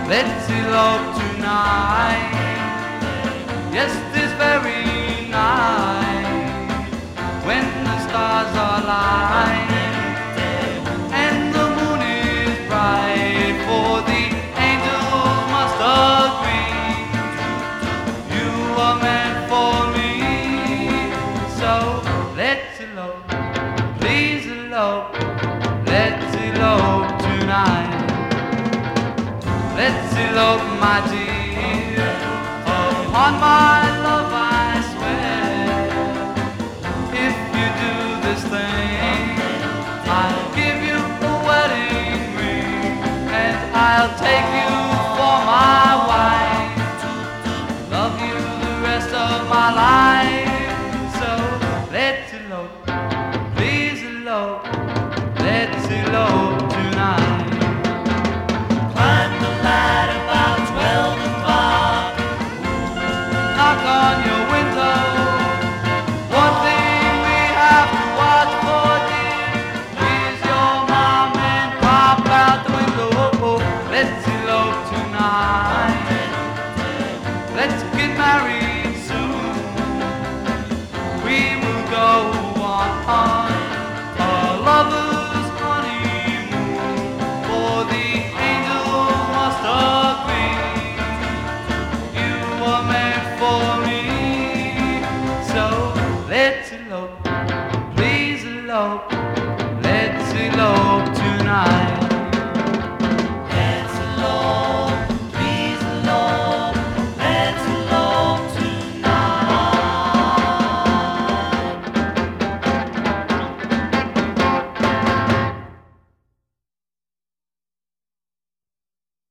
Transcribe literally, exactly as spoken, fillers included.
Let's elope tonight. Yes, this very night, when the stars are light and the moon is bright. For the angels must agree, you are meant for me. So let's elope, please elope. Let's elope tonight. Let's elope, my dear. Upon my love I swear, if you do this thing, I'll give you a wedding ring, and I'll take you